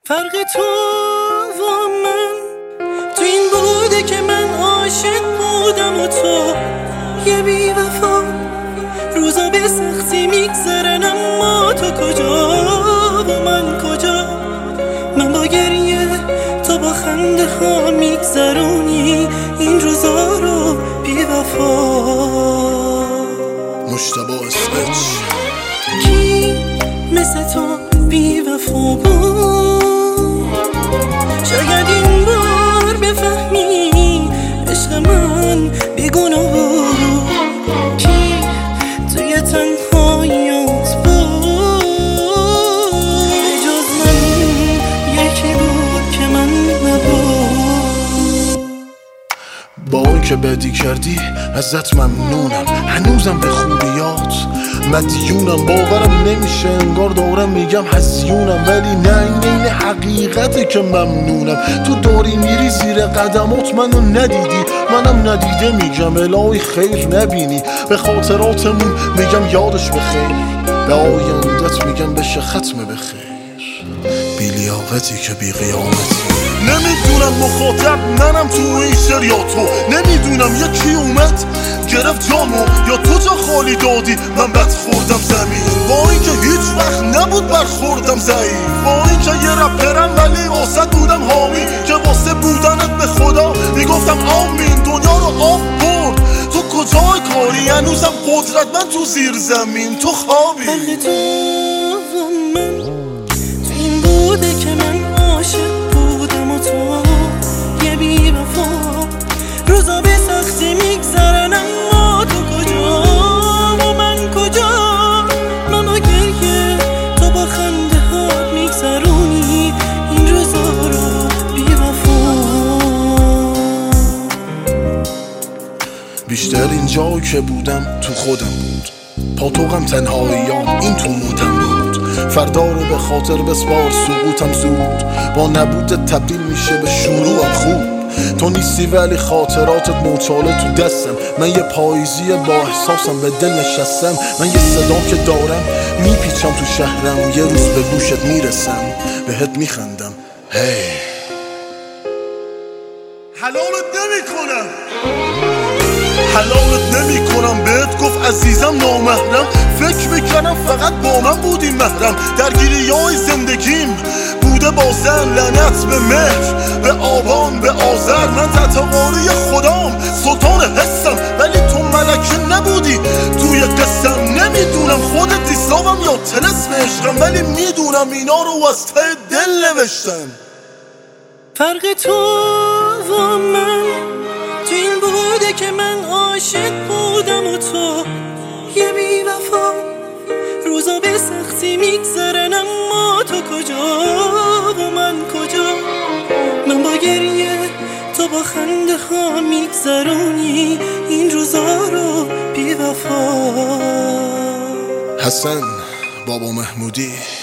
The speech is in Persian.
فرق تو و من تو این بوده که من عاشق بودم و تو یه بی وفا. روزا به سختی میگذرن اما تو کجا و من کجا؟ من با گریه تو با خنده ها میگذرونی این روزا رو بی وفا. مجتبی اسمچ کی مثل تو بی وفا بود؟ شاید این بار بفهمی عشق من بیگناه بود. کی توی تنهاییات بود جز من؟ یکی بود که من نبود. با اون که بدی کردی ازت ممنونم، هنوزم به خوبیات مدیونم. باورم نمیشه انگار دارم میگم هزیونم، ولی نه این حقیقته که ممنونم. تو داری میری زیر قدمات منو ندیدی، منم ندیده میگم الهی خیر نبینی. به خاطراتمون میگم یادش بخیر، به آیندت میگم بشه ختم بخیر. بی لیاقتی که بی قیامتی. نمیدونم مخاطب منم تو این شعر یا تو، نمیدونم یکی اومد گرفت جامو یا تو جا خالی دادی من بد خوردم زمین. با اینکه هیچ وقت نبود برخوردم ضعیف، با اینکه یه رپرم ولی واسه بودم حامی، که واسه بودنت به خدا میگفتم آمین. دنیا رو آب برد تو کجای کاری؟ هنوزم قدرت من تو زیر زمین تو خوابی. فرق تو و من تو این بوده که من عاشق بودم و تو یه بی وفا. روزا به سختی میگذرن اما تو کجا و من کجا؟ من با گریه تو با خنده ها میگذرونی این روزا رو بی وفا. بیشتر اینجا که بودم تو خودم بود، پاتوقم تنهاییام این تو موتم بود. فردا رو به خاطر بسپار سقوطم زود، با نبودت تبدیل میشه به شروعم خوب. تو نیستی ولی خاطراتت موچاله تو دستم، من یه پاییزی با احساسم به دل نشستم. من یه صدا که دارم میپیچم تو شهرم، یه روز به گوشت میرسم بهت میخندم. هی حلالت نمیکنم، حلالت نمی کنم. بهت گفت عزیزم نامحرم، فکر میکنم فقط با من بودی محرم. درگیری های زندگیم بوده با زن، لعنت به مهر به آبان به آذر. من تطواری خدام سلطان حسم، ولی تو ملکه نبودی توی قسم. نمیدونم خودت حسابم یا طلسم عشقم، ولی میدونم اینا رو از ته دل نوشتم. فرق تو و من تو این بوده که من عاشق بودم و تو یه بی وفا. روزا به سختی میگذرن اما تو کجا و من کجا؟ من با گریه تو با خنده ها میگذرونی این روزا رو بی وفا. حسن بابا محمودی